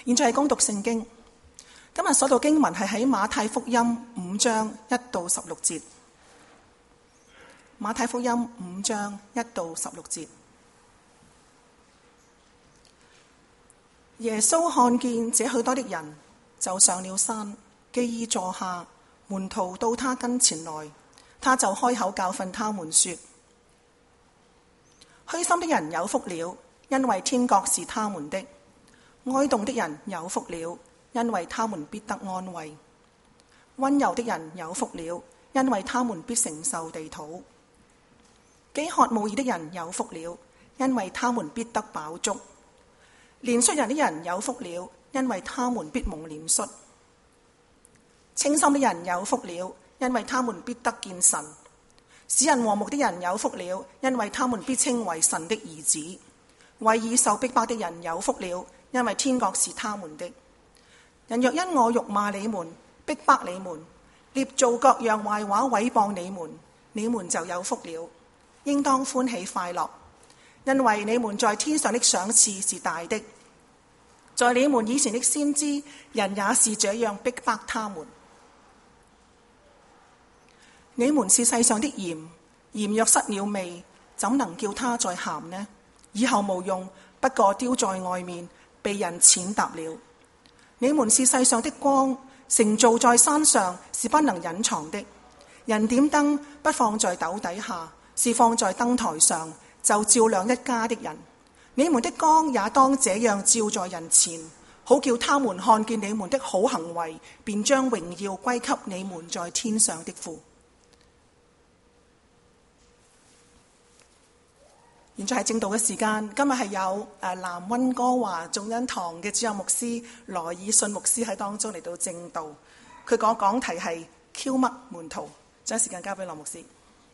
現在係恭讀聖經。今日所讀經文係喺馬太福音5章1到16節。馬太福音5章1到16節。耶穌看見這許多的人，就上了山，既已坐下，門徒到他跟前來，他就開口教訓他們說：虛心的人有福了，因為天國是他們的；哀慟的人有福了，因為他們必得安慰；溫柔的人有福了，因為他們必承受地土；飢渴慕義的人有福了，因為他們必得飽足；憐恤人的人有福了，因為他們必蒙憐恤；清心的人有福了，因為他們必得見神；使人和睦的人有福了，因為他們必稱為神的兒子；為義受逼迫的人有福了，因為天國是他們的。人若因我辱罵你們、逼迫你們、捏造各樣壞話毀謗你們，你們就有福了，應當歡喜快樂，因為你們在天上的賞賜是大的。在你們以前的先知，人也是這樣逼迫他們。你們是世上的鹽，鹽若失了味，怎能叫它再鹹呢？以後無用，不過丟在外面，被人踐踏了。你們是世上的光，城造在山上，是不能隱藏的。人點燈，不放在斗底下，是放在燈台上，就照亮一家的人。你們的光也當這樣照在人前，好叫他們看見你們的好行為，便將榮耀歸給你們在天上的父。現在係正道嘅時間，今日係有南溫哥華眾恩堂嘅主任牧師羅爾遜牧師喺當中嚟到正道。佢講題係 Q 乜門徒，將時間交俾羅牧師。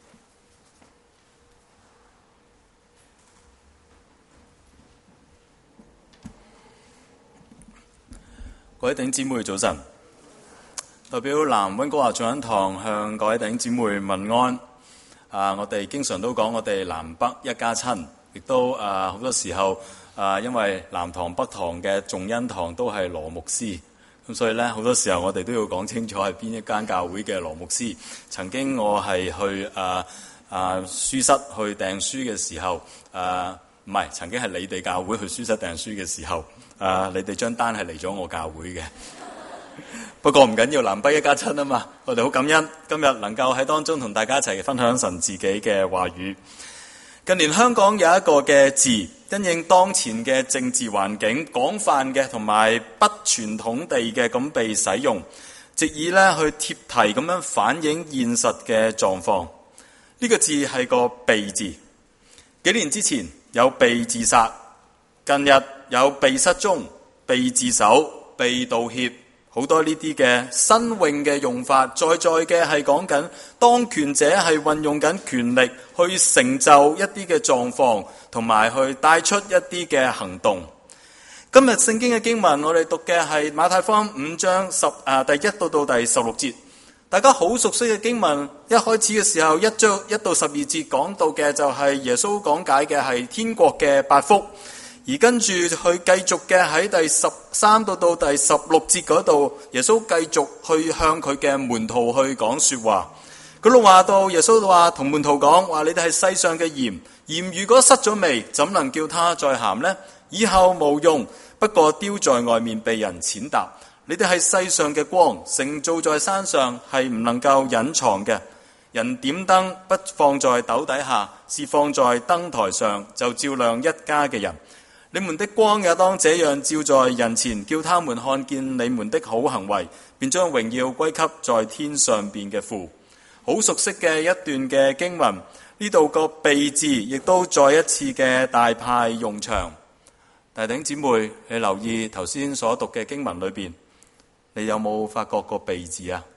各位弟兄姊妹早晨，代表南溫哥華眾恩堂向各位弟兄姊妹問安。我哋經常都講我哋南北一家親，亦都好多時候因為南堂北堂嘅眾恩堂都係羅牧師，咁所以咧好多時候我哋都要講清楚係邊一間教會嘅羅牧師。曾經我係去書室去訂書嘅時候，唔係，曾經係你哋教會去書室訂書嘅時候，你哋張單係嚟咗我教會嘅。不過唔緊要，南北一家親啊嘛，我哋好感恩今日能夠喺當中同大家一齊分享神自己嘅話語。近年香港有一個嘅字，因應當前嘅政治環境，廣泛嘅同埋不傳統地嘅咁被使用，藉以咧去貼題咁樣反映現實嘅狀況。呢個字係個被字。幾年之前有被自殺，近日有被失蹤、被自首、被道歉。好多呢啲嘅新穎嘅用法，在嘅係講緊當權者係運用緊權力去成就一啲嘅狀況，同埋去帶出一啲嘅行動。今日聖經嘅經文，我哋讀嘅係馬太福音5章第1到第16節，大家好熟悉嘅經文。一開始嘅時候，1到12節講到嘅就係耶穌講解嘅係天國嘅8福。而跟住去繼續嘅喺第13到第16節嗰度，耶穌繼續去向佢嘅門徒去講說話。嗰度話到耶穌話同門徒講話：你哋係世上嘅鹽，鹽如果失咗味，怎能叫它再鹹呢？以後無用，不過丟在外面被人踐踏。你哋係世上嘅光，城造在山上，係唔能夠隱藏嘅。人點燈不放在斗底下，是放在燈台上，就照亮一家嘅人。你們的光也當這樣照在人前，叫他們看見你們的好行為，便將榮耀歸給在天上邊嘅父。好熟悉嘅一段嘅經文，呢度個被字亦都再一次嘅大派用場。弟兄姊妹，你留意頭先所讀嘅經文裏邊，你有冇發覺個被字啊？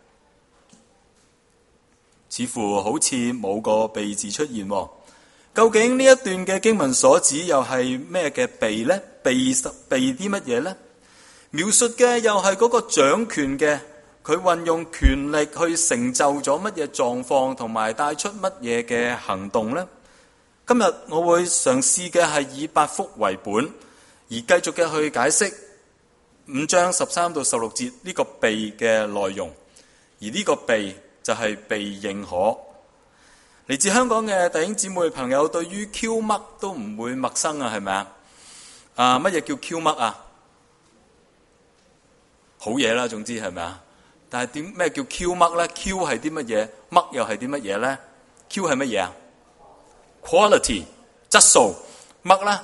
似乎好似冇個被字出現喎。究竟呢一段嘅經文所指又係咩嘅被呢？被啲乜嘢呢？描述嘅又係嗰個掌權嘅，佢運用權力去成就咗乜嘢狀況，同埋帶出乜嘢嘅行動呢？今日我會嘗試嘅係以8福為本，而繼續嘅去解釋 5章13到16節呢個被嘅內容，而呢個被就係被認可。嚟自香港嘅弟兄姊妹朋友對於 Q 嘜都唔會陌生啊，係咪啊？乜嘢叫 Q 嘜啊？好嘢啦，總之係咪啊？但係咩叫 Q 嘜咧 ？Q 係啲乜嘢？嘜又係啲乜嘢咧 ？Q 係乜嘢啊 ？Quality 質素，嘜咧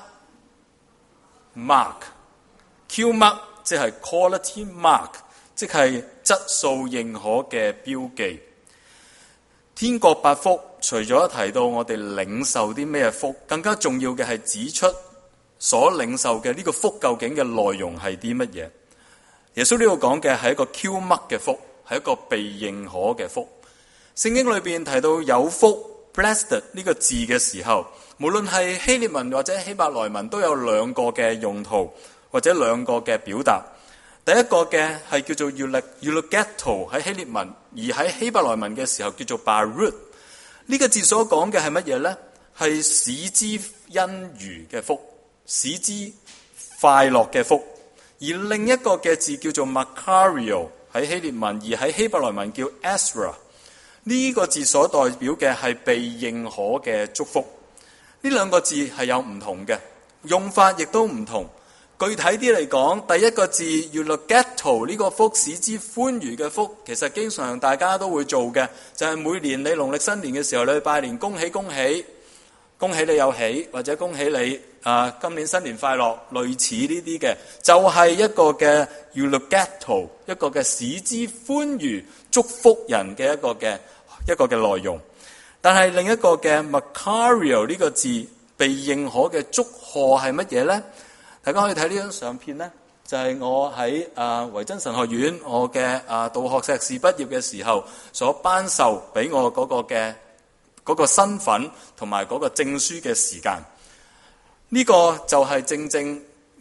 mark。Q 嘜即係 quality mark， 即係質素認可嘅標記。天國八福除咗提到我哋領受啲咩福，更加重要嘅係指出所領受嘅呢個福究竟嘅內容係啲乜嘢。耶穌呢度講嘅係一個 Q 嘜嘅福，係一個被認可嘅福。聖經裏邊提到有福 blessed 呢個字嘅時候，無論係希臘文或者希伯來文都有兩個嘅用途或者兩個嘅表達。第一個嘅係叫做 eulogeto 喺希臘文，而喺希伯來文嘅時候叫做 baruch。呢個字所講嘅係乜嘢呢？係使之欣愉嘅福，使之快樂嘅福。而另一個嘅字叫做 makario 喺希臘文，而喺希伯來文叫 Ezra。呢個字所代表嘅係被認可嘅祝福。呢兩個字係有唔同嘅用法，亦都唔同。具體啲嚟講，第一個字 eulogeto 呢個福，使之歡愉嘅福，其實經常大家都會做嘅，就係每年你農曆新年嘅時候，你去拜年，恭喜恭喜，恭喜你有喜，或者恭喜你今年新年快樂，類似呢啲嘅，就係一個嘅 eulogeto， 一個嘅使之歡愉祝福人嘅一個嘅內容。但係另一個嘅 makario 呢個字被認可嘅祝賀係乜嘢呢？大家可以睇呢張相片呢，就係我喺維真神學院我嘅道學碩士畢業嘅時候所頒授俾我嗰個身份同埋嗰個證書嘅時間。呢個就係正正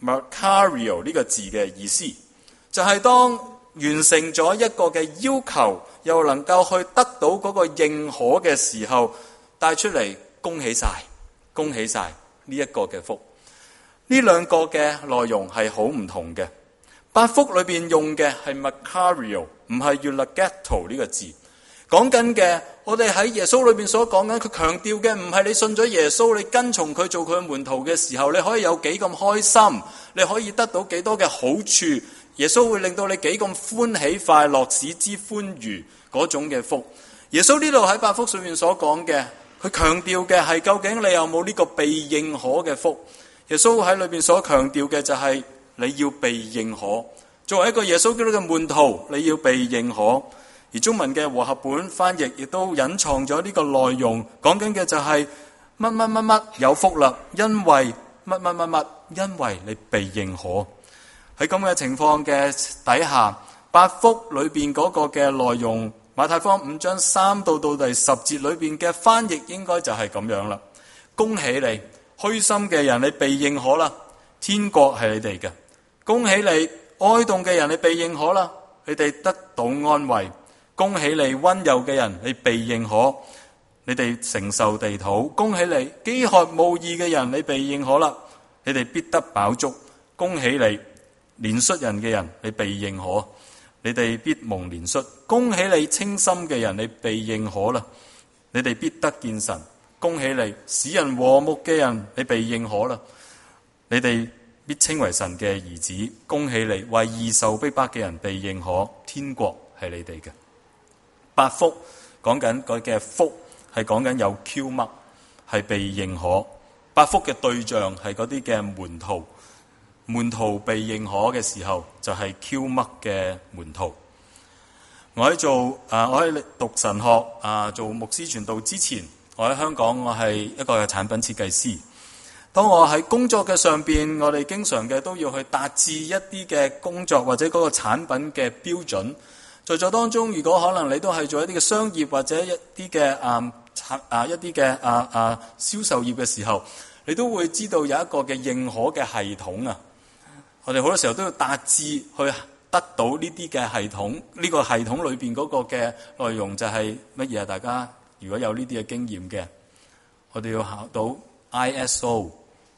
makario 呢個字嘅意思，就係當完成咗一個嘅要求，又能夠去得到嗰個認可嘅時候，帶出嚟恭喜晒，恭喜晒呢一個嘅福。呢兩個嘅內容係好唔同嘅。八福裏邊用嘅係 makario， 唔係 eulogeto 呢個字。講緊嘅，我哋喺耶穌裏邊所講緊，佢強調嘅唔係你信咗耶穌，你跟從佢做佢嘅門徒嘅時候，你可以有幾咁開心，你可以得到幾多嘅好處，耶穌會令到你幾咁歡喜快樂，使之歡愉嗰種嘅福。耶穌呢度喺八福上面所講嘅，佢強調嘅係究竟你有冇呢個被認可嘅福。耶穌喺裏邊所強調嘅就係你要被認可，作為一個耶穌基督嘅門徒，你要被認可。而中文嘅和合本翻譯亦都隱藏咗呢個內容，講緊嘅就係乜乜乜乜有福啦，因為乜乜乜乜，因為你被認可。喺咁嘅情況嘅底下，八福裏邊嗰個嘅內容，馬太福音5章3到第10節裏邊嘅翻譯應該就係咁樣啦。恭喜你，虛心嘅人，你被認可啦，天國係你哋嘅。恭喜你，哀慟嘅人，你被認可啦，你哋得到安慰。恭喜你，溫柔嘅人，你被認可，你哋承受地土。恭喜你，飢渴慕義嘅人，你被認可啦，你哋必得飽足。恭喜你，憐恤人嘅人，你被認可，你哋必蒙憐恤。恭喜你，清心嘅人，你被認可啦，你哋必得見神。恭喜你，使人和睦嘅人，你被認可啦，你哋必稱為神嘅兒子。恭喜你，為義受逼迫嘅人被認可，天國係你哋嘅。八福講緊佢嘅福係講緊有 Q 嘜，係被認可。八福嘅對象係嗰啲嘅門徒，門徒被認可嘅時候就係 Q 嘜嘅門徒。我喺讀神學做牧師傳道之前，我喺香港，我係一個產品設計師。當我喺工作嘅上邊，我哋經常嘅都要去達至一啲嘅工作或者嗰個產品嘅標準。在座當中，如果可能你都係做一啲嘅商業或者一啲嘅銷售業嘅時候，你都會知道有一個嘅認可嘅系統啊。我哋好多時候都要達至去得到呢啲嘅系統。呢個系統裏邊嗰個嘅內容就係乜嘢啊？大家如果有呢啲嘅經驗嘅，我哋要考到 ISO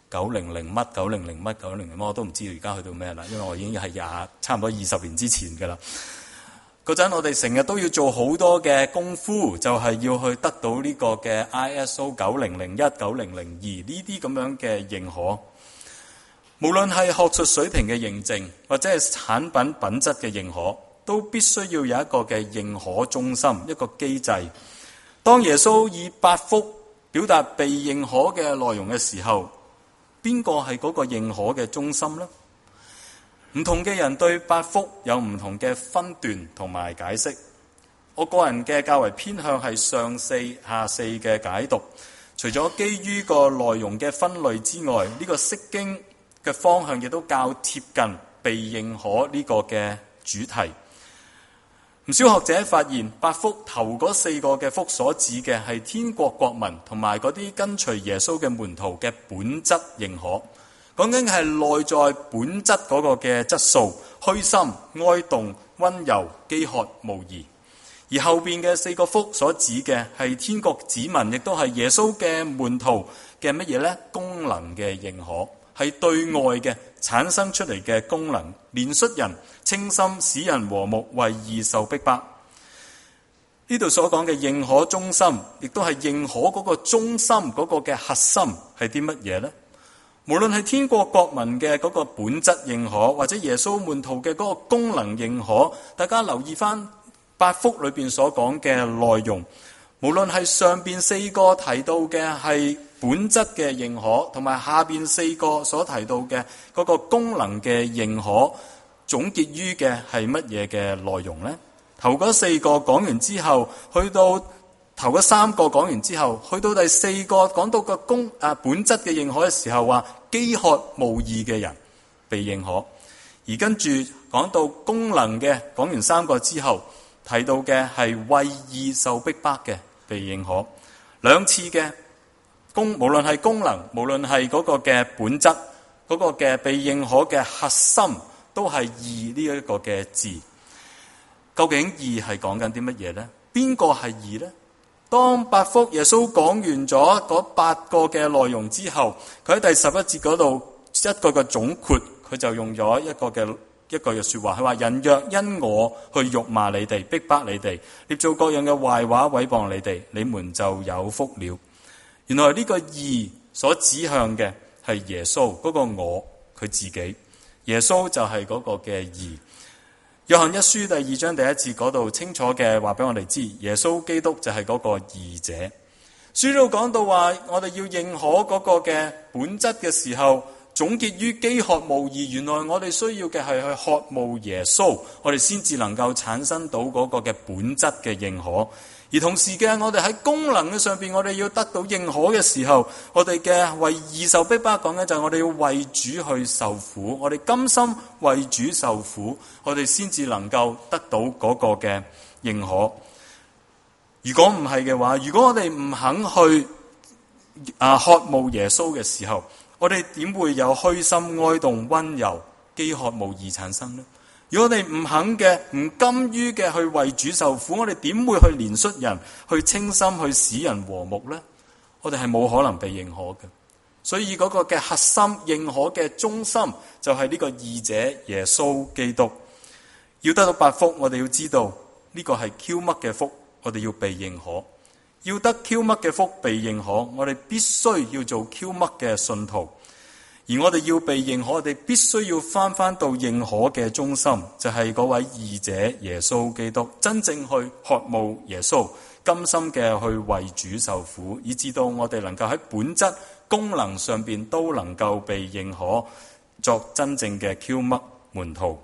900乜900乜900乜，我都唔知而家去到咩啦，因為我已經係差唔多20年之前㗎啦。嗰陣我哋成日都要做好多嘅功夫，就係要去得到呢個嘅 ISO 9001、9002呢啲咁樣嘅認可。無論係學術水平嘅認證，或者係產品品質嘅認可，都必須要有一個嘅認可中心，一個機制。當耶穌以8福表達被認可嘅內容嘅時候，邊個係嗰個認可嘅中心呢？唔同嘅人對8福有唔同嘅分段同埋解釋。我個人嘅較為偏向係上4下4嘅解讀。除咗基於個內容嘅分類之外，呢個釋經嘅方向亦都較貼近被認可呢個嘅主題。唔少學者發現8福頭嗰4個嘅福所指嘅係天國國民同埋嗰啲跟隨耶穌嘅門徒嘅本質認可。講緊係內在本質嗰個嘅質素，虛心、哀慟、溫柔、飢渴、慕義。而後邊嘅4個福所指嘅係天國子民，亦都係耶穌嘅門徒嘅乜嘢呢？功能嘅認可，係對外嘅產生出嚟嘅功能，憐恤人、清心、使人和睦、為義受逼迫。呢度所講嘅認可中心，亦都係認可嗰個中心嗰個嘅核心係啲乜嘢呢？無論係天國國民嘅嗰個本質認可，或者耶穌門徒嘅嗰個功能認可，大家留意翻8福裏邊所講嘅內容，無論係上邊4個提到嘅係本質嘅認可，同埋下邊4個所提到嘅嗰個功能嘅認可，總結於嘅係乜嘢嘅內容呢？頭嗰4個講完之後，去到頭嗰3個講完之後，去到第4個講到個本質嘅認可嘅時候，話飢渴慕義嘅人被認可，而跟住講到功能嘅，講完3個之後，提到嘅係為義受逼迫嘅被認可。兩次嘅無論係功能，無論係嗰個嘅本質，嗰個嘅被認可嘅核心，都係義呢一個嘅字。究竟義係講緊啲乜嘢呢？邊個係義呢？當8福耶穌講完咗嗰8個嘅內容之後，佢喺第11節嗰度一個嘅總括，佢就用咗一句嘅說話，佢話：人若因我去辱罵你哋、逼迫你哋、捏造各樣嘅壞話毀謗你哋，你們就有福了。原來呢個義所指向嘅係耶穌嗰個我，佢自己。耶穌就係嗰個嘅義。約翰一書第2章第1節嗰度清楚嘅話俾我哋知，耶穌基督就係嗰個義者。書度講到話，我哋要認可嗰個嘅本質嘅時候，總結於飢渴慕義。原來我哋需要嘅係去渴慕耶穌，我哋先至能夠產生到嗰個嘅本質嘅認可。而同時嘅，我哋喺功能嘅上邊，我哋要得到認可嘅時候，我哋嘅為義受逼迫講嘅就係我哋要為主去受苦，我哋甘心為主受苦，我哋先至能夠得到嗰個嘅認可。如果唔係嘅話，如果我哋唔肯去渴慕耶穌嘅時候，我哋點會有虛心哀慟溫柔飢渴慕義產生呢？如果我哋唔肯嘅，唔甘於嘅去為主受苦，我哋點會去憐恤人、去清心、去使人和睦呢？我哋係冇可能被認可嘅。所以嗰個嘅核心認可嘅中心就係呢個義者耶穌基督。要得到8福，我哋要知道呢個係 Q 乜嘅福，我哋要被認可。要得 Q 乜嘅福被認可，我哋必須要做 Q 乜嘅信徒。而我哋要被認可，我哋必須要翻到認可嘅中心，就係嗰位義者耶穌基督，真正去渴慕耶穌，甘心嘅去為主受苦，以至到我哋能夠喺本質功能上邊都能夠被認可，作真正嘅 Q 乜門徒。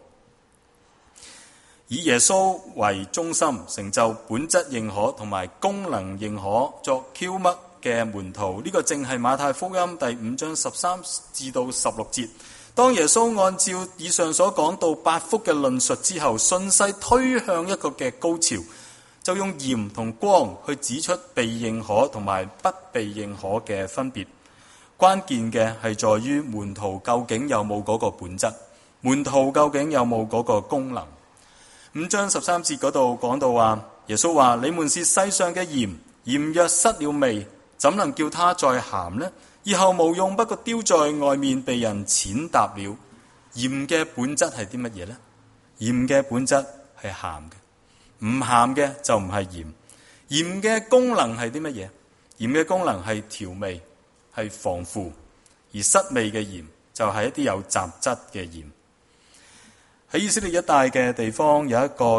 以耶穌為中心，成就本質認可同埋功能認可，作 Q 乜嘅門徒。呢個正係馬太福音第5章13至到16節。當耶穌按照以上所講到8福嘅論述之後，順勢推向一個嘅高潮，就用鹽同光去指出被認可同埋不被認可嘅分別。關鍵嘅係在於門徒究竟有冇嗰個本質，門徒究竟有冇嗰個功能。5章13節嗰度講到話，耶穌話：你們是世上嘅鹽，鹽若失了味，怎能叫它再鹹呢？ 以後無用，不過丟在外面，被人踐踏了。鹽嘅本質係啲乜嘢呢？鹽嘅本質係鹹嘅，唔鹹嘅就唔係鹽。鹽嘅功能係啲乜嘢？鹽嘅功能係調味，係防腐，而失味嘅鹽就係一啲有雜質嘅鹽。喺以色列一帶嘅地方有一個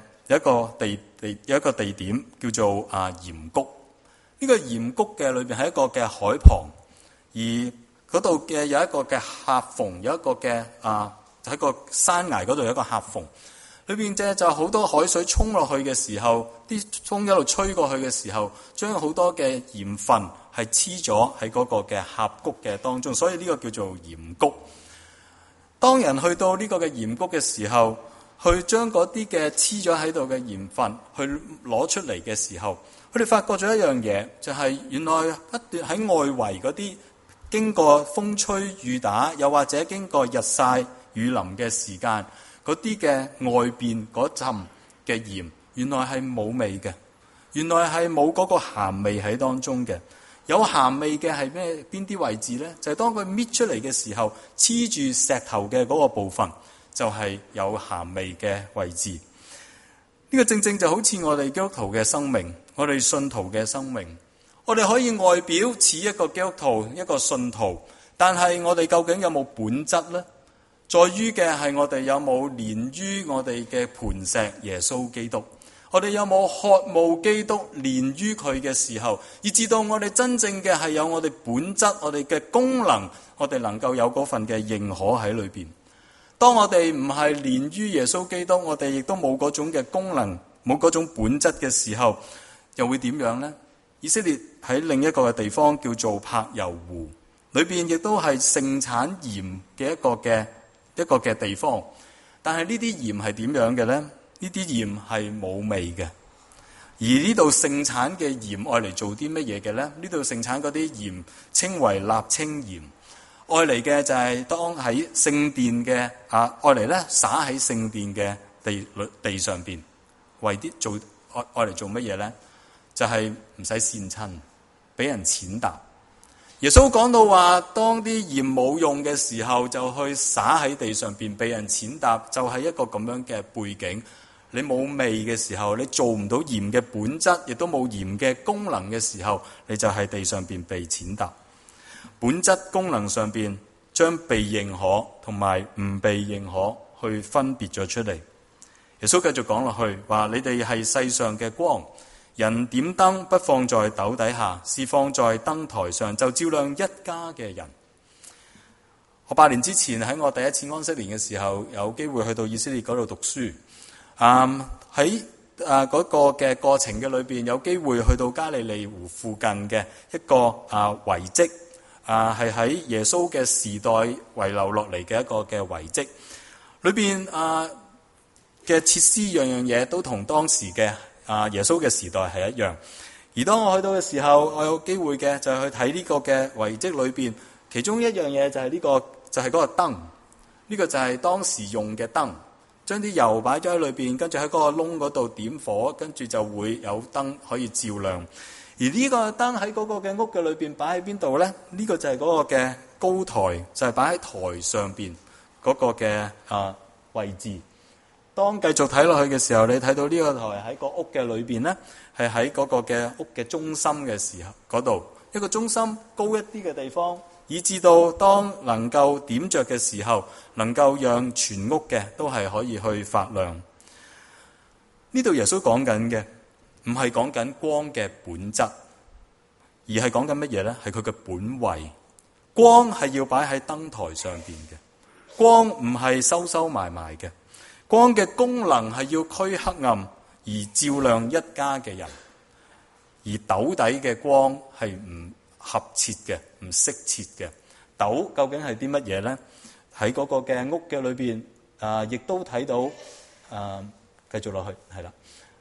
地點叫做鹽谷。呢個鹽谷嘅裏邊係一個嘅海旁，而嗰度嘅有一個嘅峽縫，有一個嘅喺個山崖嗰度有一個峽縫，裏邊就好多海水沖落去嘅時候，啲風一路吹過去嘅時候，將好多嘅鹽分係黐咗喺嗰個嘅峽谷嘅當中，所以呢個叫做鹽谷。當人去到呢個嘅鹽谷嘅時候，去將嗰啲嘅黐咗喺度嘅鹽分去攞出嚟嘅時候，佢哋發覺咗一樣嘢，就係原來不斷喺外圍嗰啲經過風吹雨打，又或者經過日曬雨淋嘅時間，嗰啲嘅外邊嗰陣嘅鹽，原來係冇味嘅，原來係冇嗰個鹹味喺當中嘅。有鹹味嘅係咩？邊啲位置呢？就係當佢搣出嚟嘅時候，黐住石頭嘅嗰個部分，就係有鹹味嘅位置。呢個正正就好似我哋基督徒嘅生命，我哋信徒嘅生命。我哋可以外表似一個基督徒，一個信徒，但係我哋究竟有冇本質呢？在於嘅係我哋有冇連於我哋嘅磐石耶穌基督。我哋有冇渴慕基督連於佢嘅時候，以至到我哋真正嘅係有我哋本質，我哋嘅功能，我哋能夠有嗰份嘅認可喺裏邊。當我哋唔係連於耶穌基督，我哋亦都冇嗰種嘅功能，冇嗰種本質嘅時候，又會點樣呢？以色列喺另一個嘅地方叫做柏油湖，裏邊亦都係盛產鹽嘅一個嘅地方。但係呢啲鹽係點樣嘅呢？呢啲鹽係冇味嘅。而呢度盛產嘅鹽愛嚟做啲乜嘢嘅呢？呢度盛產嗰啲鹽稱為瀝青鹽，愛嚟嘅就係當喺聖殿嘅愛嚟咧灑喺聖殿嘅地上邊，為啲做愛嚟做乜嘢呢？就係唔使跣親，俾人踐踏。耶穌講到話，當啲鹽冇用嘅時候，就去灑喺地上邊，俾人踐踏，就係一個咁樣嘅背景。你冇味嘅時候，你做唔到鹽嘅本質，亦都冇鹽嘅功能嘅時候，你就喺地上邊被踐踏。本質功能上邊將被認可同埋唔被認可去分別咗出嚟。耶穌繼續講落去，話你哋係世上嘅光。人點燈不放在斗底下，是放在燈台上，就照亮一家嘅人。我8年之前喺我第一次安息年嘅時候，有機會去到以色列嗰度讀書。喺嗰個嘅過程嘅裏邊，有機會去到加利利湖附近嘅一個遺跡，係喺耶穌嘅時代遺留落嚟嘅一個嘅遺跡。裏邊嘅設施樣樣嘢都同當時嘅耶穌嘅時代係一樣。而當我去到嘅時候，我有機會嘅就係去睇呢個嘅遺跡裏邊，其中一樣嘢就係呢個就係嗰個燈，呢個就係當時用嘅燈。將啲油擺咗喺裏邊，跟住喺嗰個窿嗰度點火，跟住就會有燈可以照亮。而呢個燈喺嗰個嘅屋嘅裏邊擺喺邊度呢？呢個就係嗰個嘅高台，就係擺喺台上邊嗰個嘅位置。當繼續睇落去嘅時候，你睇到呢個台喺個屋嘅裏邊呢，係喺嗰個嘅屋嘅中心嘅時候嗰度，一個中心高一啲嘅地方。以至到當能夠點着嘅時候，能夠讓全屋嘅都係可以去發亮。呢度耶穌講緊嘅唔係講緊光嘅本質，而係講緊乜嘢呢？係佢嘅本位。光係要擺喺燈台上邊嘅，光唔係收埋嘅。光嘅功能係要驅黑暗而照亮一家嘅人，而斗底嘅光係唔合切嘅，唔適切嘅。斗究竟係啲乜嘢呢？喺嗰個嘅屋嘅裏邊，亦都睇到，繼續落去，係啦。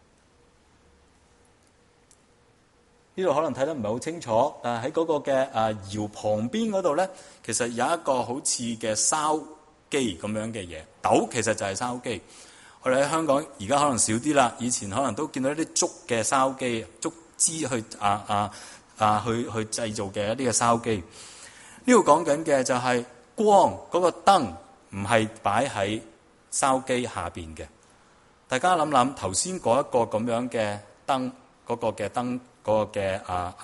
呢度可能睇得唔係好清楚，但係喺嗰個嘅窯旁邊嗰度咧，其實有一個好似嘅燒機咁樣嘅嘢。斗其實就係燒機。我哋喺香港而家可能少啲啦，以前可能都見到一啲竹嘅燒機，竹枝去去製造嘅一啲嘅燒機。呢度講緊嘅就係光嗰個燈唔係擺喺燒機下邊嘅。大家諗諗頭先嗰一個咁樣嘅燈，嗰個嘅燈，嗰個嘅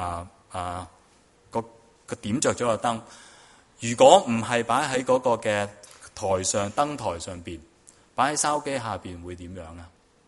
個點着咗個燈，如果唔係擺喺嗰個嘅台上燈台上邊，擺喺燒機下邊會點樣啊？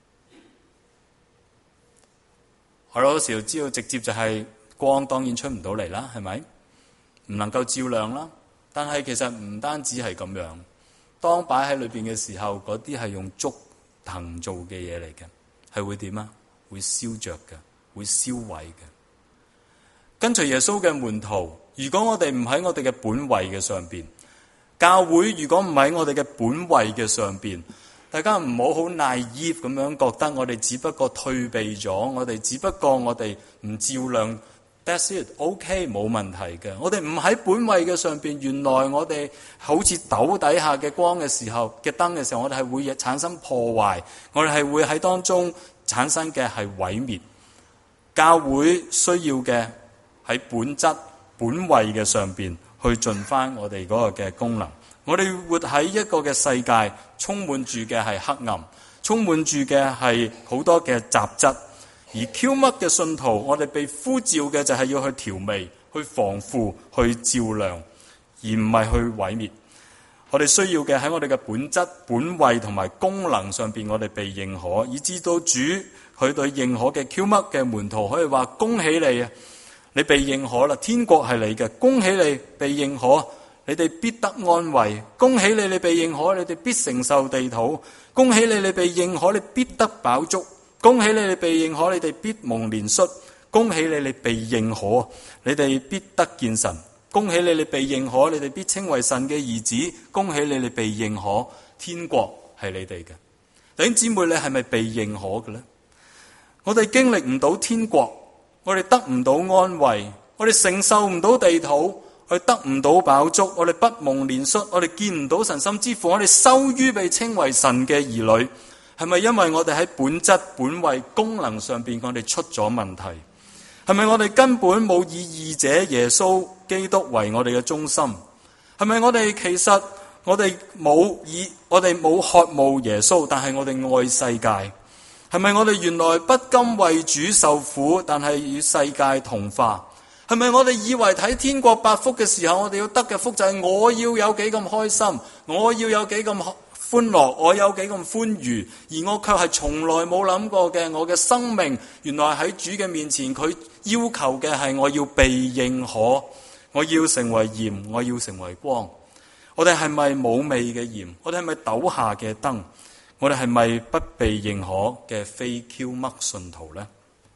我有時候知道直接就係光當然出唔到嚟啦，係咪？唔能夠照亮啦。但係其實唔單止係咁樣，當擺喺裏邊嘅時候，嗰啲係用竹藤做嘅嘢嚟嘅，係會點啊？會燒着嘅，會燒毀嘅。跟隨耶穌嘅門徒，如果我哋唔喺我哋嘅本位嘅上邊，教會如果唔喺我哋嘅本位嘅上邊，大家唔好好 naive 咁樣覺得我哋只不過退避咗，我哋只不過我哋唔照亮 ，that's it，OK， 冇問題嘅。我哋唔喺本位嘅上邊，原來我哋好似斗底下嘅光嘅時候嘅燈嘅時候，我哋係會產生破壞，我哋係會喺當中產生嘅係毀滅。教會需要嘅喺本質本位嘅上邊去盡翻我哋嗰個嘅功能。我哋活喺一個嘅世界，充滿住嘅係黑暗，充滿住嘅係好多嘅雜質。而 Q 乜嘅信徒，我哋被呼召嘅就係要去調味、去防腐、去照亮，而唔係去毀滅。我哋需要嘅喺我哋嘅本質、本位同埋功能上邊，我哋被認可，以至到主佢對認可嘅 Q 乜嘅門徒可以話：恭喜你啊！你被認可啦，天國係你嘅，恭喜你被認可。你哋必得安慰，恭喜你！你被認可，你哋必承受地土，恭喜你！你被認可，你必得飽足，恭喜你！你被認可，你哋必蒙憐恤，恭喜你！你被認可，你哋必得見神，恭喜你！你被認可，你哋必稱為神嘅兒子，恭喜你！你被認可，天國係你哋嘅。弟兄姊妹，你係咪被認可嘅呢？我哋經歷唔到天國，我哋得唔到安慰，我哋承受唔到地土。我哋得唔到飽足，我哋不蒙憐恤，我哋見唔到神，甚至乎我哋羞於被稱為神嘅兒女，係咪因為我哋喺本質、本位、功能上邊我哋出咗問題？係咪我哋根本冇以義者耶穌基督為我哋嘅中心？係咪我哋其實我哋冇渴慕耶穌，但係我哋愛世界？係咪我哋原來不甘為主受苦，但係與世界同化？係咪我哋以為睇天國八福嘅時候，我哋要得嘅福就係我要有幾咁開心，我要有幾咁歡樂，我有幾咁歡愉，而我卻係從來冇諗過嘅，我嘅生命原來喺主嘅面前，佢要求嘅係我要被認可，我要成為鹽，我要成為光。我哋係咪冇味嘅鹽？我哋係咪斗下嘅燈？我哋係咪不被認可嘅非 Q 乜信徒呢？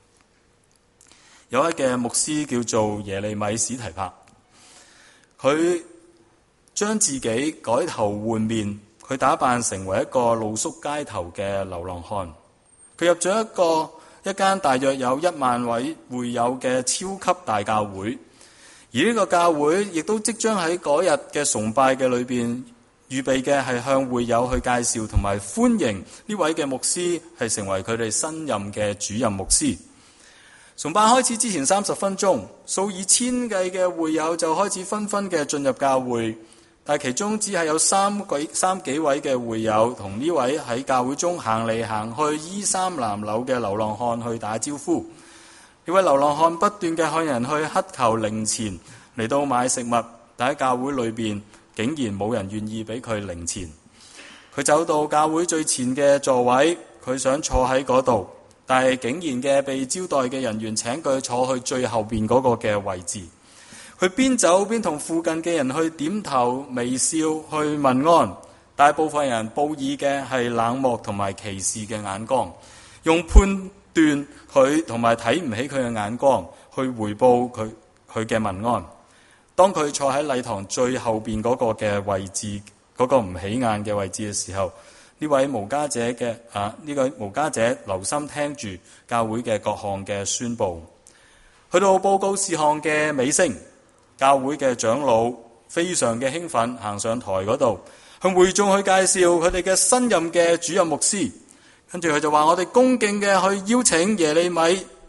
有一嘅牧師叫做耶利米史提帕，佢將自己改頭換面，佢打扮成為一個露宿街頭嘅流浪漢。佢入咗一間大約有1萬位會友嘅超級大教會，而呢個教會亦都即將喺嗰日嘅崇拜嘅裏邊預備嘅係向會友去介紹同埋歡迎呢位嘅牧師係成為佢哋新任嘅主任牧師。崇拜開始之前30分鐘，數以千計嘅會友就開始紛紛嘅進入教會，但係其中只係有三幾位嘅會友同呢位喺教會中行嚟行去衣衫襤褸嘅流浪漢去打招呼。呢位流浪漢不斷嘅向人去乞求零錢嚟到買食物，但喺教會裏邊竟然冇人願意俾佢零錢。佢走到教會最前嘅座位，佢想坐喺嗰度，但係竟然嘅被招待嘅人員請佢坐去最後邊嗰個嘅位置。佢邊走邊同附近嘅人去點頭微笑去問安。大部分人報以嘅係冷漠同埋歧視嘅眼光，用判斷佢同埋睇唔起佢嘅眼光去回報佢嘅問安。當佢坐喺禮堂最後邊嗰個嘅位置，嗰個唔起眼嘅位置嘅時候，呢位無家者留心聽住教會嘅各項嘅宣佈。去到報告事項嘅尾聲，教會嘅長老非常嘅興奮，行上台嗰度向會眾去介紹佢哋嘅新任嘅主任牧師。跟住佢就話：我哋恭敬嘅去邀請耶利米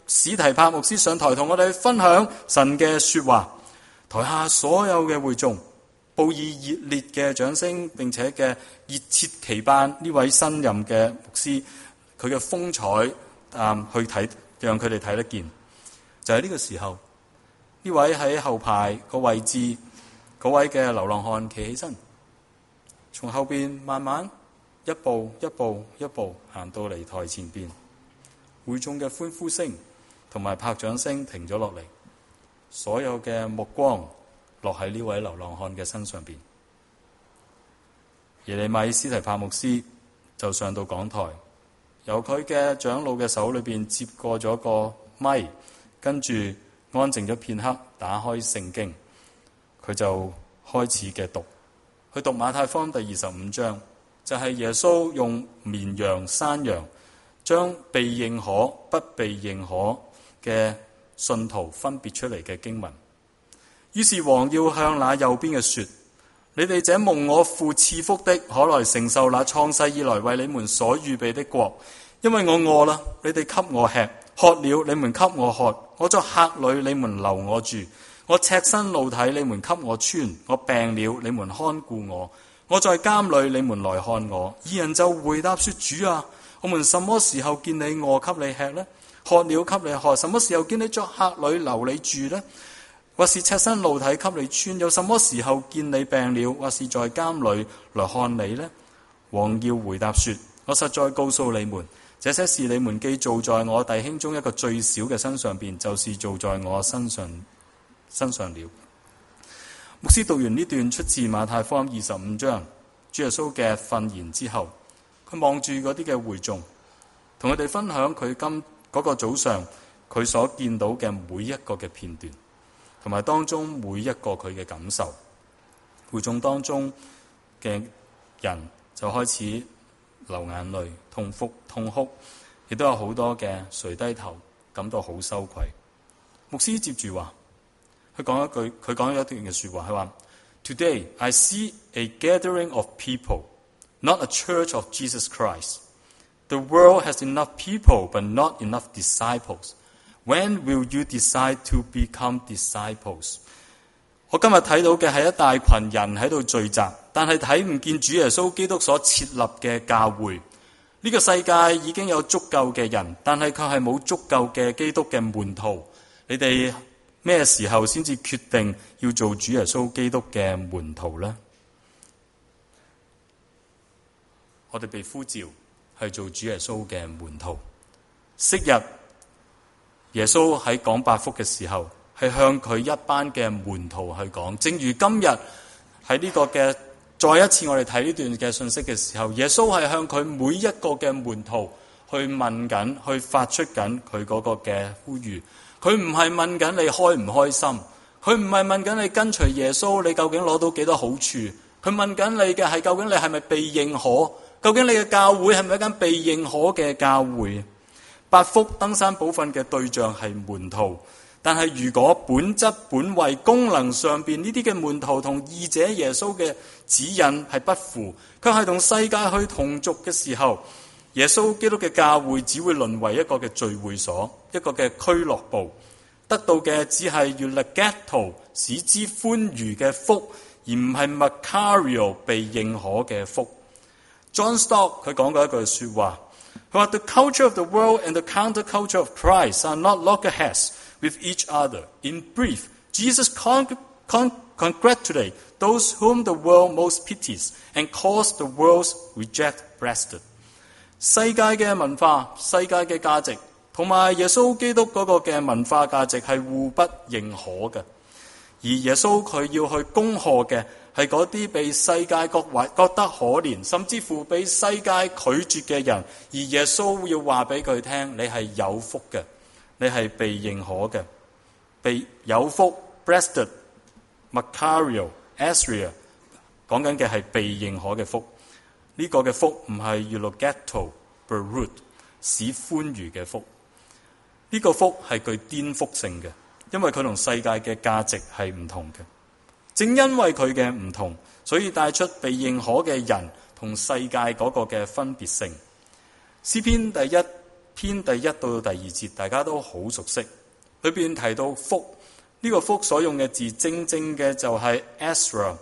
史提帕牧師上台同我哋分享神嘅說話，台下所有嘅會眾報以熱烈嘅掌聲，並且嘅熱切期盼呢位新任嘅牧師佢嘅風采去睇，讓佢哋睇得見。就喺呢個時候，呢位喺後排個位置嗰位嘅流浪漢企起身，從後邊慢慢一步一步一步行到嚟台前邊，會眾嘅歡呼聲同埋拍掌聲停咗落嚟，所有嘅目光落喺呢位流浪漢嘅身上邊。耶利米斯提帕牧師就上到講台，由佢嘅長老嘅手裏邊接過咗個咪，跟住安靜咗片刻，打開聖經，佢就開始嘅讀，去讀馬太福音第25章，就係耶穌用綿羊、山羊將被認可、不被認可嘅信徒分別出嚟嘅經文。於是王要向那右邊嘅說：你哋這蒙我父賜福的，可來承受那創世以來為你們所預備的國。因為我餓啦，你哋給我吃；渴了，你們給我喝；我作客旅，你們留我住；我赤身露體，你們給我穿；我病了，你們看顧我；我在監裏，你們來看我。義人就回答說：主啊，我們什麼時候見你餓給你吃呢？渴了給你喝？什麼時候見你作客旅留你住呢？或是赤身露體給你穿？有什麼時候見你病了？或是在監裏來看你呢？王要回答說：我實在告訴你們，這些事你們既做在我弟兄中一個最小嘅身上邊，就是做在我身上了。牧師讀完呢段出自馬太福音25章主耶穌嘅訓言之後，佢望住嗰啲嘅會眾，同佢哋分享佢嗰個早上佢所見到嘅每一個嘅片段，同埋當中每一個佢嘅感受。會眾當中嘅人就開始流眼淚、痛哭，亦都有好多嘅垂低頭，感到好羞愧。牧師接住話，佢講咗一段嘅說話，佢話 Today I see a gathering of people, not a church of Jesus Christ. The world has enough people, but not enough disciples. When will you decide to become disciples? 我今日睇到嘅係一大群人喺度聚集，但係睇唔見主耶穌基督所設立嘅教會。呢個世界已經有足夠嘅人，但係佢係冇足夠嘅基督嘅門徒。你哋咩時候先至決定要做主耶穌基督嘅門徒呢？我哋被呼召係做主耶穌嘅門徒。昔日耶穌喺講八福嘅時候，係向佢一班嘅門徒去講，正如今日喺呢個嘅再一次我哋睇呢段嘅信息嘅時候，耶穌係向佢每一個嘅門徒去問緊，去發出緊佢嗰個嘅呼籲。佢唔係問緊你開唔開心，佢唔係問緊你跟隨耶穌你究竟攞到幾多好處，佢問緊你嘅係究竟你係咪被認可，究竟你嘅教會係咪一間被認可嘅教會。八福登山寶訓嘅對象係門徒，但係如果本質本位功能上邊呢啲嘅門徒同義者耶穌嘅指引係不符，卻係同世界去同族嘅時候，耶穌基督嘅教會只會淪為一個嘅聚會所，一個嘅俱樂部，得到嘅只係越力 legato 使之歡愉嘅福，而唔係 Macario 被認可嘅福。John Stott 佢講過一句說話，佢話 The culture of the world and the counterculture of Christ are not loggerheads with each other. In brief, Jesus congratulates those whom the world most pities and calls the world's reject-breasted. 世界嘅文化、世界嘅價值同埋耶穌基督嗰個嘅文化價值係互不認可嘅，而耶穌佢要去恭賀嘅係嗰啲被世界覺得可憐，甚至乎被世界拒絕嘅人，而耶穌要話俾佢聽，你係有福嘅，你係被認可嘅，被有福 breasted Macario Asria 講緊嘅係被認可嘅福。呢個嘅福唔係 eulogato berut 使歡愉嘅福，呢個福係具顛覆性嘅，因為佢同世界嘅價值係唔同嘅。正因為佢嘅唔同，所以帶出被認可嘅人同世界嗰個嘅分別性。詩篇第1 篇第1到第2節，大家都好熟悉。裏邊提到福，呢個福所用嘅字，正正嘅就係 Ezra，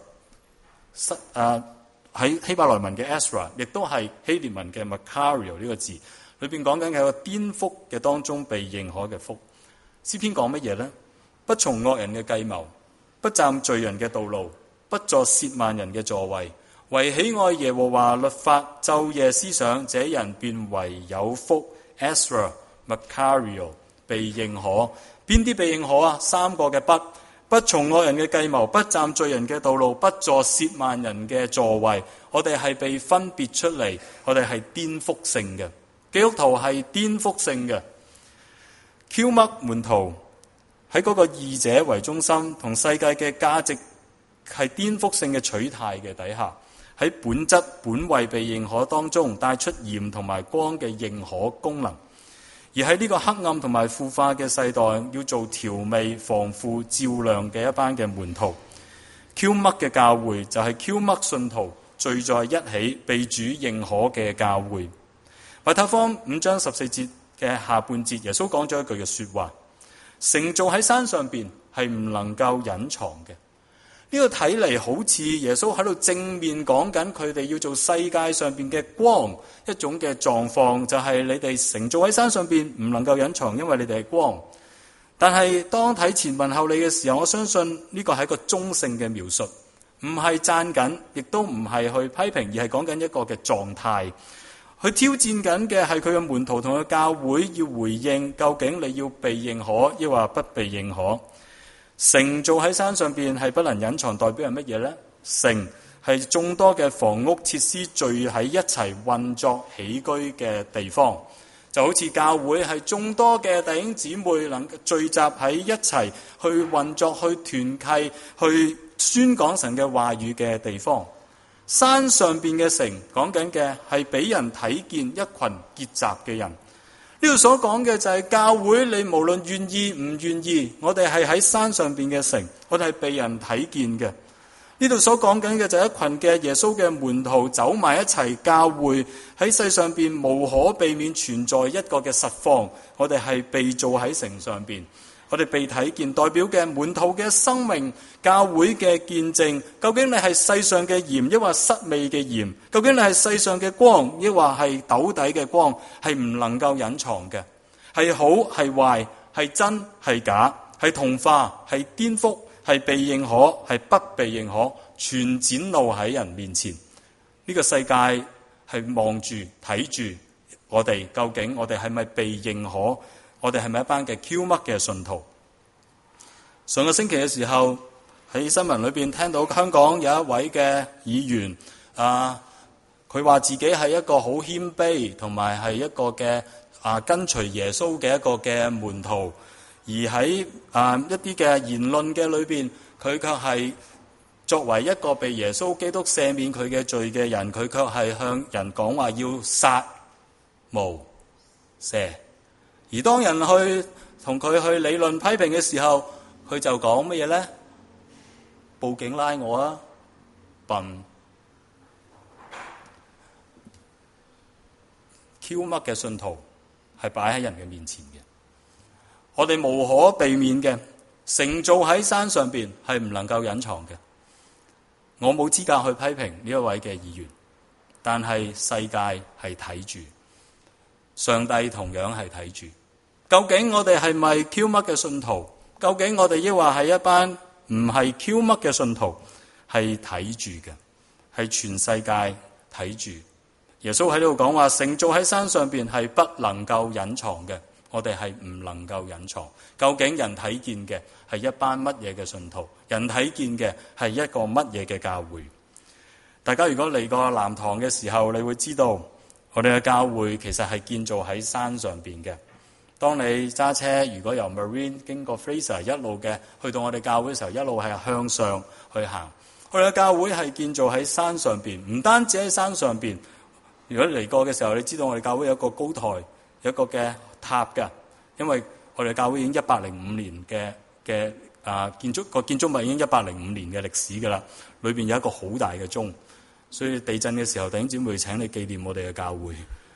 喺希伯來文嘅 Ezra， 亦都係希臘文嘅 Makario 呢個字。裏邊講緊係個顛覆嘅當中被認可嘅福。詩篇講乜嘢呢？不從惡人嘅計謀，不站罪人嘅道路，不坐褻慢人嘅座位，為喜愛耶和華律法，晝夜思想，這人便為有福。Ezra Makario 被認可，邊啲被認可啊？3個嘅不。不從惡人嘅計謀，不站罪人嘅道路，不坐褻慢人嘅座位。我哋係被分別出嚟，我哋係顛覆性嘅。基督徒係顛覆性嘅。Q 麥門徒喺嗰個義者為中心，同世界嘅價值係顛覆性嘅取態嘅底下，喺本質本位被認可當中，帶出鹽同埋光嘅認可功能。而喺呢個黑暗同埋腐化嘅世代，要做調味、防腐、照亮嘅一班嘅門徒。Q 麥嘅教會就係 Q 麥信徒聚在一起，被主認可嘅教會。馬太福音5章14節嘅下半節，耶穌講咗一句嘅說話：城造喺山上邊係唔能夠隱藏嘅。呢個睇嚟好似耶穌喺度正面講緊佢哋要做世界上邊嘅光，一種嘅狀況就係你哋城造喺山上邊唔能夠隱藏，因為你哋係光。但係當睇前文後理嘅時候，我相信呢個係一個中性嘅描述，唔係讚緊，亦都唔係去批評，而係講緊一個嘅狀態。佢挑戰緊嘅係佢嘅門徒同佢教會要回應，究竟你要被認可抑或不被認可？城造喺山上邊係不能隱藏，代表係乜嘢呢？城係眾多嘅房屋設施聚喺一齊運作起居嘅地方，就好似教會係眾多嘅弟兄姊妹能聚集喺一齊去運作、去團契、去宣講神嘅話語嘅地方。山上邊嘅城講緊嘅係俾人睇見一群結集嘅人。呢度所講嘅就係教會，你無論願意唔願意，我哋係喺山上邊嘅城，我哋係被人睇見嘅。呢度所講緊嘅就係一群嘅耶穌嘅門徒走埋一齊，教會喺世上邊無可避免存在一個嘅實況，我哋係被造喺城上邊，我哋被睇見，代表嘅門徒嘅生命，教會嘅見證。究竟你係世上嘅鹽，抑或失味嘅鹽？究竟你係世上嘅光，抑或係斗底嘅光？係唔能夠隱藏嘅，係好係壞，係真係假，係同化，係顛覆，係被認可，係不被認可，全展露喺人面前。呢個世界係望住睇住我哋，究竟我哋係咪被認可？我哋係咪一班嘅 Q 麥嘅信徒？上個星期嘅時候喺新聞裏邊聽到香港有一位嘅議員佢話自己係一個好謙卑，同埋係一個嘅跟隨耶穌嘅一個嘅門徒，而喺一啲嘅言論嘅裏邊，佢卻係作為一個被耶穌基督赦免佢嘅罪嘅人，佢卻係向人講話要殺無赦。而當人去同佢去理論批評嘅時候，佢就講乜嘢呢？報警拉我啊，笨。Q 麥嘅信徒係擺喺人嘅面前嘅，我哋無可避免嘅，城造喺山上邊係唔能夠隱藏嘅。我冇資格去批評呢一位嘅議員，但係世界係睇住，上帝同樣係睇住。究竟我哋係咪 Q 麥嘅信徒？究竟我哋抑或係一班唔係 Q 麥嘅信徒？係睇住嘅，係全世界睇住。耶穌喺度講話，城造喺山上邊係不能夠隱藏嘅，我哋係唔能夠隱藏。究竟人睇見嘅係一班乜嘢嘅信徒？人睇見嘅係一個乜嘢嘅教會？大家如果嚟過南堂嘅時候，你會知道我哋嘅教會其實係建造喺山上邊嘅。當你揸車，如果由 Marine 經過 Fraser 一路嘅去到我哋教會嘅時候，一路係向上去行。我哋嘅教會係建造喺山上邊，唔單止喺山上邊。如果嚟過嘅時候，你知道我哋教會有一個高台，有一個嘅塔㗎，因為我哋教會已經105年嘅建築物已經105年嘅歷史㗎啦。裏邊有一個好大嘅鐘，所以地震嘅時候，弟兄姊妹請你紀念我哋嘅教會。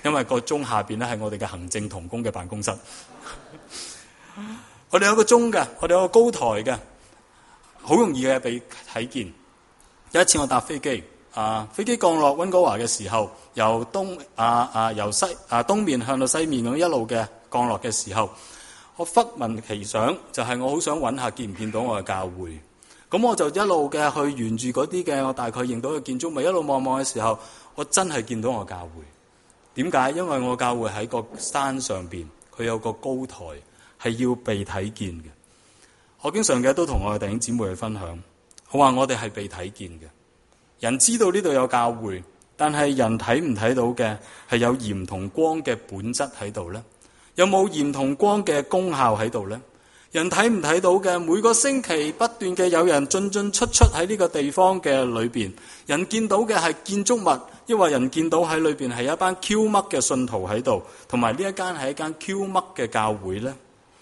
因為個鐘下邊咧係我哋嘅行政同工嘅辦公室。我哋有個鐘嘅，我哋有個高台嘅，好容易嘅被睇見。有一次我搭飛機，飛機降落溫哥華嘅時候，由東面向到西面咁一路嘅降落嘅時候，我忽聞其想，就係我好想揾下見唔見到我嘅教會。咁我就一路嘅去沿住嗰啲嘅我大概認到嘅建築物一路望嘅時候，我真係見到我教會。點解？因為我教會喺個山上邊，佢有個高台，係要被睇見嘅。我經常嘅都同我嘅弟兄姊妹去分享，我話我哋係被睇見嘅。人知道呢度有教會，但係人睇唔睇到嘅係有鹽同光嘅本質喺度呢？有冇鹽同光嘅功效喺度呢？人睇唔睇到嘅，每個星期不斷嘅有人進進出出喺呢個地方嘅裏邊，人見到嘅係建築物，抑或人見到喺裏邊係一班 Q 乜嘅信徒喺度，同埋呢一間係一間 Q 乜嘅教會呢？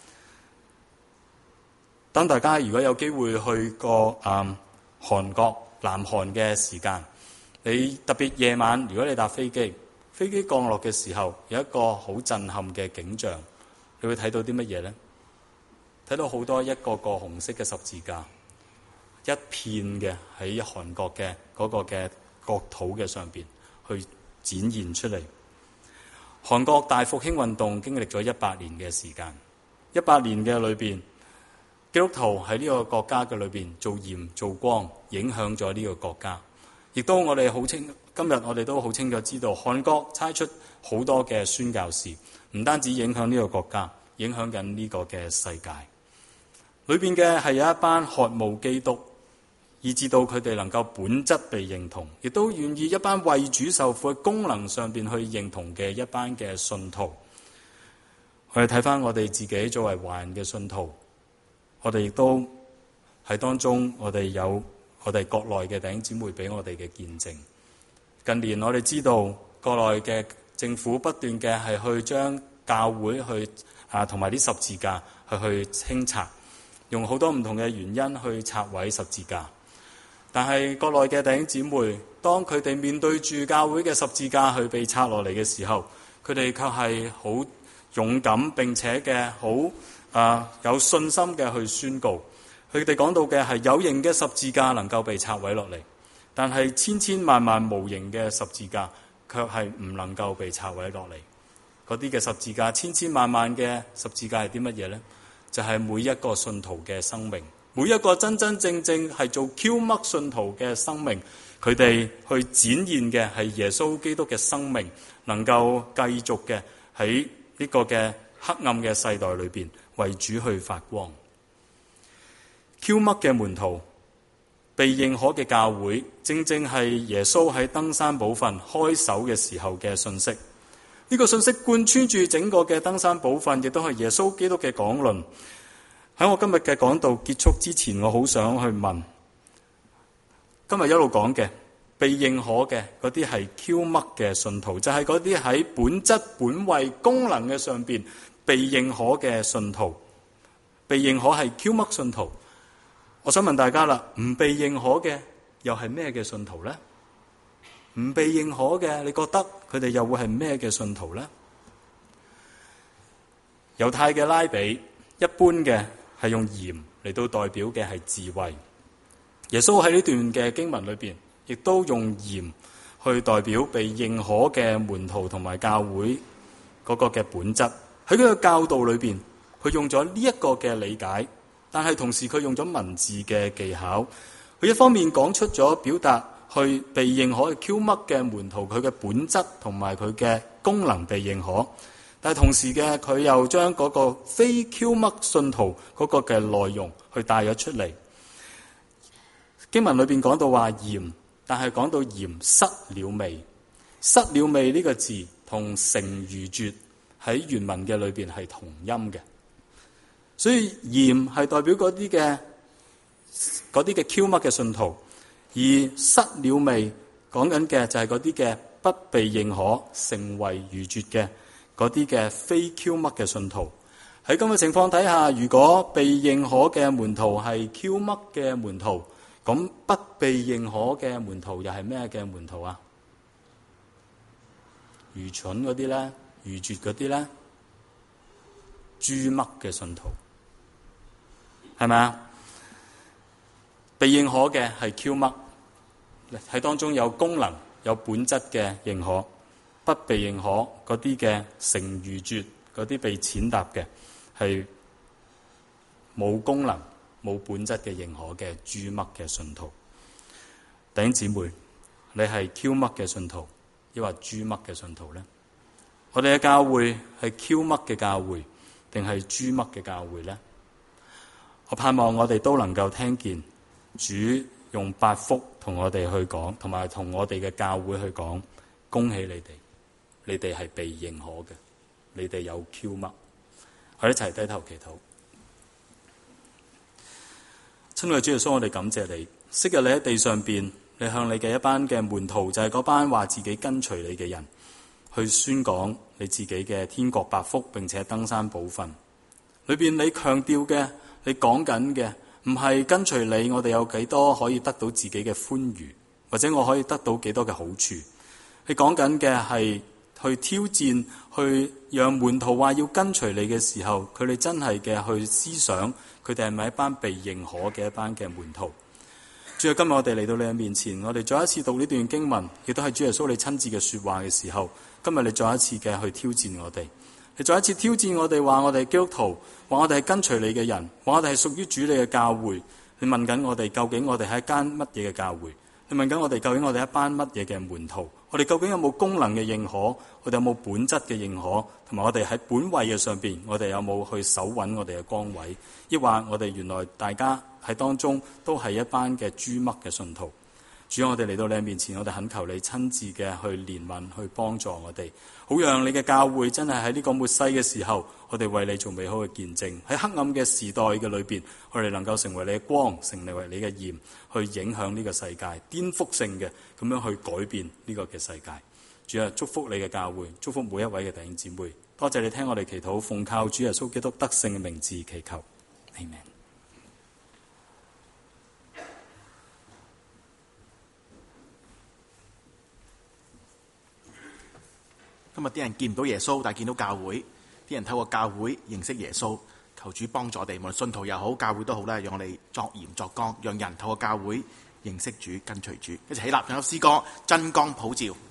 等大家如果有機會去過韓國南韓嘅時間，你特別夜晚，如果你搭飛機降落嘅時候，有一個好震撼嘅景象，你會睇到啲乜嘢呢？睇到好多一個個紅色嘅十字架，一片嘅喺韓國嘅嗰個嘅國土嘅上邊去展現出嚟。韓國大復興運動經歷咗100年嘅時間，100年嘅裏邊，基督徒喺呢個國家嘅裏邊做鹽做光，影響咗呢個國家。亦都我哋好清，今日我哋都好清楚知道，韓國差出好多嘅宣教士，唔單止影響呢個國家，影響緊呢個嘅世界。裏邊嘅係有一班渴慕基督，以至到佢哋能夠本質被認同，亦都願意一班為主受苦嘅功能上邊去認同嘅一班嘅信徒。我哋睇翻我哋自己作為華人嘅信徒，我哋亦都喺當中，我哋有我哋國內嘅弟兄姊妹俾我哋嘅見證。近年我哋知道國內嘅政府不斷嘅係去將教會去同埋啲十字架去清拆，用好多唔同嘅原因去拆毀十字架。但係國內嘅弟兄姊妹，當佢哋面對住教會嘅十字架去被拆落嚟嘅時候，佢哋卻係好勇敢並且嘅好有信心嘅去宣告。佢哋講到嘅係有形嘅十字架能夠被拆毀落嚟，但係千千萬萬無形嘅十字架卻係唔能夠被拆毀落嚟。嗰啲嘅十字架，千千萬萬嘅十字架係啲乜嘢呢？就係每一個信徒嘅生命，每一個真真正正係做 Q 乜信徒嘅生命，佢哋去展現嘅係耶穌基督嘅生命，能夠繼續嘅喺呢個嘅黑暗嘅世代裏邊為主去發光。Q 乜嘅門徒被認可嘅教會，正正係耶穌喺登山寶訓開首嘅時候嘅信息。呢個信息貫穿住整個嘅登山寶訓，亦都係耶穌基督嘅講論。喺我今日嘅講道結束之前，我好想去問，今日一路講嘅被認可嘅嗰啲係 Q 乜嘅信徒，就係嗰啲喺本質本位功能嘅上邊被認可嘅信徒。被認可係 Q 乜信徒。我想問大家啦，唔被認可嘅又係咩嘅信徒呢？唔被認可嘅，你覺得佢哋又會係咩嘅信徒呢？猶太嘅拉比一般嘅係用鹽嚟到代表嘅係智慧。耶穌喺呢段嘅經文裏邊，亦都用鹽去代表被認可嘅門徒同埋教會嗰個嘅本質。喺佢嘅教導裏邊，佢用咗呢一個嘅理解，但係同時佢用咗文字嘅技巧。佢一方面講出咗表達去被認可嘅 Q 乜嘅門徒佢嘅本質同埋佢嘅功能被認可，但係同時嘅佢又將嗰個非 Q 乜信徒嗰個嘅內容去帶咗出嚟。經文裏邊講到話鹽，但係講到鹽失了味。失了味呢個字同成如絕喺原文嘅裏邊係同音嘅，所以鹽係代表嗰啲嘅 Q 乜嘅信徒。而失了味講緊嘅就係嗰啲嘅不被認可成為愚拙嘅嗰啲嘅非 Q 乜嘅信徒。喺咁嘅情況底下，如果被認可嘅門徒係 Q 乜嘅門徒，咁不被認可嘅門徒又係咩嘅門徒啊？ 愚蠢嗰啲咧，愚拙嗰啲咧，豬嘜嘅信徒，係咪啊？被認可嘅係 Q 嘜，喺當中有功能、有本質嘅認可；不被認可嗰啲嘅成愚拙，嗰啲被踐踏嘅係冇功能、冇本質嘅認可嘅豬嘜嘅信徒。弟兄姊妹，你係 Q 嘜嘅信徒，抑或豬嘜嘅信徒呢？我哋嘅教會係 Q 嘜嘅教會，定係豬嘜嘅教會呢？我盼望我哋都能夠聽見主用八福同我哋去講，同埋同我哋嘅教會去講，恭喜你哋，你哋係被認可嘅，你哋有 Q 嘜。我哋一齊低頭祈禱。親愛的主耶穌，我哋感謝你，昔日你喺地上邊，你向你嘅一班嘅門徒，就係嗰班話自己跟隨你嘅人，去宣講你自己嘅天國八福，並且登山寶訓。裏邊你強調嘅，你講緊嘅，唔係跟隨你，我哋有幾多可以得到自己嘅歡愉，或者我可以得到幾多嘅好處。你講緊嘅係去挑戰，去讓門徒話要跟隨你嘅時候，佢哋真係嘅去思想，佢哋係咪一班被認可嘅一班嘅門徒？主啊，今日我哋嚟到你嘅面前，我哋再一次讀呢段經文，亦都係主耶穌你親自嘅說話嘅時候，今日你再一次嘅去挑戰我哋，你再一次挑戰我哋，話我哋基督徒，話我哋係跟隨你嘅人，話我哋係屬於主你嘅教會。你問緊我哋究竟我哋係一間乜嘢嘅教會？你問緊我哋究竟我哋一班乜嘢嘅門徒？我哋究竟有冇功能嘅認可？我哋有冇本質嘅認可？同埋我哋喺本位嘅上邊，我哋有冇去守穩我哋嘅崗位？抑或我哋原來大家喺當中都係一班嘅豬嘜嘅信徒？主，我哋嚟到你面前，我哋懇求你親自嘅去憐憫，去幫助我哋，好讓你嘅教會真係喺呢個末世嘅時候，我哋為你做美好嘅見證。喺黑暗嘅時代嘅裏邊，我哋能夠成為你嘅光，成為你嘅鹽，去影響呢個世界，顛覆性嘅咁樣去改變呢個嘅世界。主啊，祝福你嘅教會，祝福每一位嘅弟兄姊妹。多謝你聽我哋祈禱，奉靠主耶穌基督得勝嘅名字祈求，阿們。 今日啲人見唔到耶穌，但係見到教會，啲人透過教會認識耶穌。求主幫助我哋，無論信徒又好，教會都好咧，讓我哋作鹽作光，讓人透過教會認識主、跟隨主。一齊起立，唱首詩歌《真光普照》。